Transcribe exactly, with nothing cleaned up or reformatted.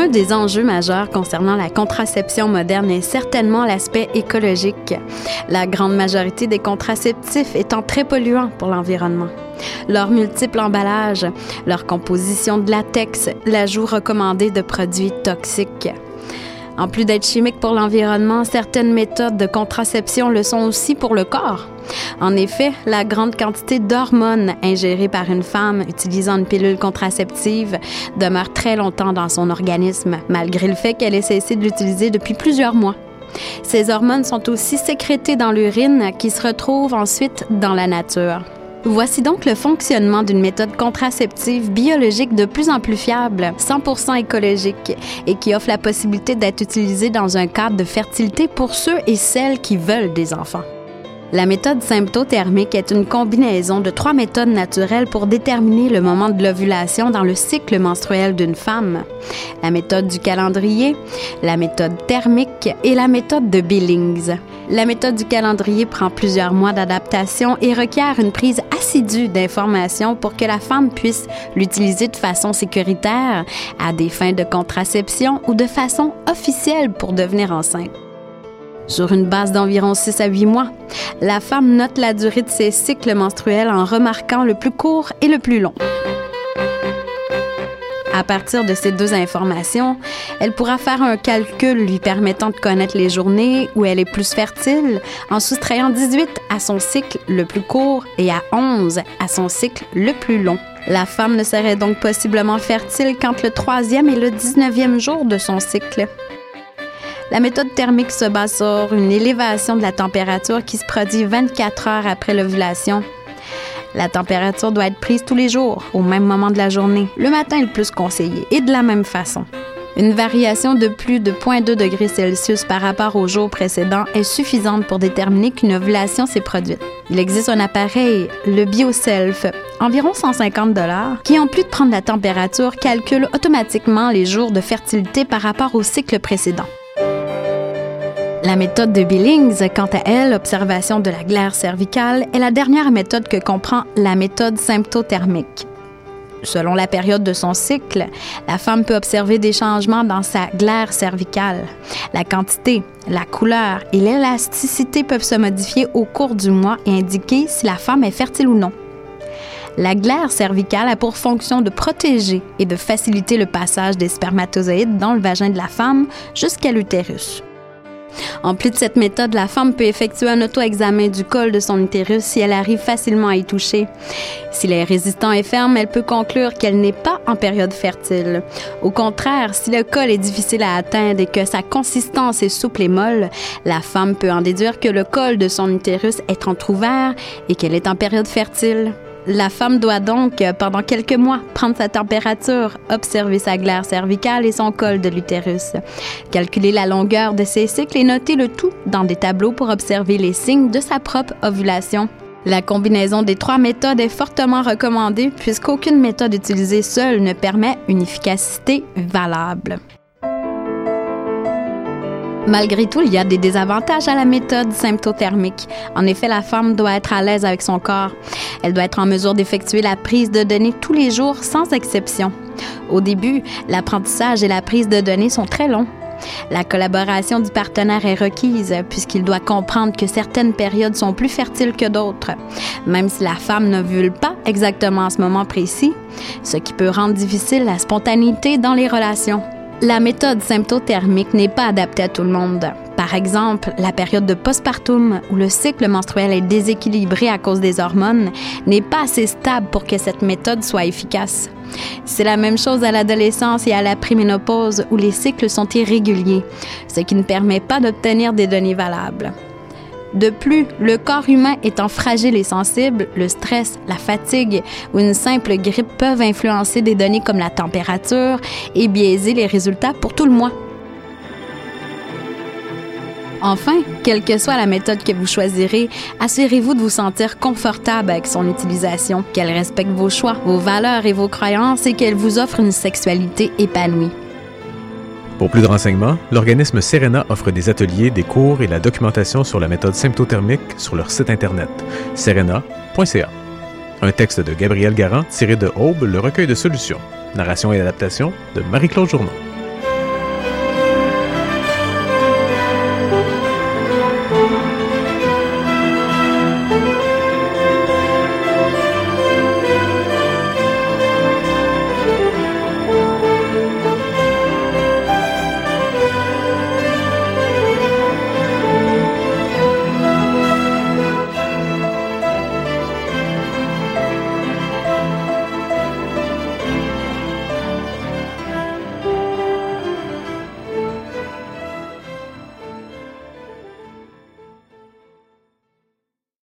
Un des enjeux majeurs concernant la contraception moderne est certainement l'aspect écologique, la grande majorité des contraceptifs étant très polluants pour l'environnement. Leurs multiples emballages, leur composition de latex, l'ajout recommandé de produits toxiques. En plus d'être chimiques pour l'environnement, certaines méthodes de contraception le sont aussi pour le corps. En effet, la grande quantité d'hormones ingérées par une femme utilisant une pilule contraceptive demeure très longtemps dans son organisme, malgré le fait qu'elle ait cessé de l'utiliser depuis plusieurs mois. Ces hormones sont aussi sécrétées dans l'urine qui se retrouvent ensuite dans la nature. Voici donc le fonctionnement d'une méthode contraceptive biologique de plus en plus fiable, cent pour cent écologique, et qui offre la possibilité d'être utilisée dans un cadre de fertilité pour ceux et celles qui veulent des enfants. La méthode symptothermique est une combinaison de trois méthodes naturelles pour déterminer le moment de l'ovulation dans le cycle menstruel d'une femme. La méthode du calendrier, la méthode thermique et la méthode de Billings. La méthode du calendrier prend plusieurs mois d'adaptation et requiert une prise assidue d'informations pour que la femme puisse l'utiliser de façon sécuritaire, à des fins de contraception ou de façon officielle pour devenir enceinte. Sur une base d'environ six à huit mois, la femme note la durée de ses cycles menstruels en remarquant le plus court et le plus long. À partir de ces deux informations, elle pourra faire un calcul lui permettant de connaître les journées où elle est plus fertile en soustrayant dix-huit à son cycle le plus court et à onze à son cycle le plus long. La femme ne serait donc possiblement fertile qu'entre le troisième et le dix-neuvième jour de son cycle. La méthode thermique se base sur une élévation de la température qui se produit vingt-quatre heures après l'ovulation. La température doit être prise tous les jours, au même moment de la journée. Le matin est le plus conseillé, et de la même façon. Une variation de plus de zéro virgule deux degrés Celsius par rapport au jour précédent est suffisante pour déterminer qu'une ovulation s'est produite. Il existe un appareil, le BioSelf, environ cent cinquante dollars, qui en plus de prendre la température, calcule automatiquement les jours de fertilité par rapport au cycle précédent. La méthode de Billings, quant à elle, observation de la glaire cervicale, est la dernière méthode que comprend la méthode symptothermique. Selon la période de son cycle, la femme peut observer des changements dans sa glaire cervicale. La quantité, la couleur et l'élasticité peuvent se modifier au cours du mois et indiquer si la femme est fertile ou non. La glaire cervicale a pour fonction de protéger et de faciliter le passage des spermatozoïdes dans le vagin de la femme jusqu'à l'utérus. En plus de cette méthode, la femme peut effectuer un auto-examen du col de son utérus si elle arrive facilement à y toucher. S'il est résistant et ferme, elle peut conclure qu'elle n'est pas en période fertile. Au contraire, si le col est difficile à atteindre et que sa consistance est souple et molle, la femme peut en déduire que le col de son utérus est entrouvert et qu'elle est en période fertile. La femme doit donc, pendant quelques mois, prendre sa température, observer sa glaire cervicale et son col de l'utérus, calculer la longueur de ses cycles et noter le tout dans des tableaux pour observer les signes de sa propre ovulation. La combinaison des trois méthodes est fortement recommandée puisqu'aucune méthode utilisée seule ne permet une efficacité valable. Malgré tout, il y a des désavantages à la méthode symptothermique. En effet, la femme doit être à l'aise avec son corps. Elle doit être en mesure d'effectuer la prise de données tous les jours, sans exception. Au début, l'apprentissage et la prise de données sont très longs. La collaboration du partenaire est requise puisqu'il doit comprendre que certaines périodes sont plus fertiles que d'autres, même si la femme n'ovule pas exactement à ce moment précis, ce qui peut rendre difficile la spontanéité dans les relations. La méthode symptothermique n'est pas adaptée à tout le monde. Par exemple, la période de postpartum, où le cycle menstruel est déséquilibré à cause des hormones, n'est pas assez stable pour que cette méthode soit efficace. C'est la même chose à l'adolescence et à la préménopause, où les cycles sont irréguliers, ce qui ne permet pas d'obtenir des données valables. De plus, le corps humain étant fragile et sensible, le stress, la fatigue ou une simple grippe peuvent influencer des données comme la température et biaiser les résultats pour tout le mois. Enfin, quelle que soit la méthode que vous choisirez, assurez-vous de vous sentir confortable avec son utilisation, qu'elle respecte vos choix, vos valeurs et vos croyances et qu'elle vous offre une sexualité épanouie. Pour plus de renseignements, l'organisme Serena offre des ateliers, des cours et la documentation sur la méthode symptothermique sur leur site internet serena point c a. Un texte de Gabriel Garand tiré de Aube, le recueil de solutions. Narration et adaptation de Marie-Claude Journeau.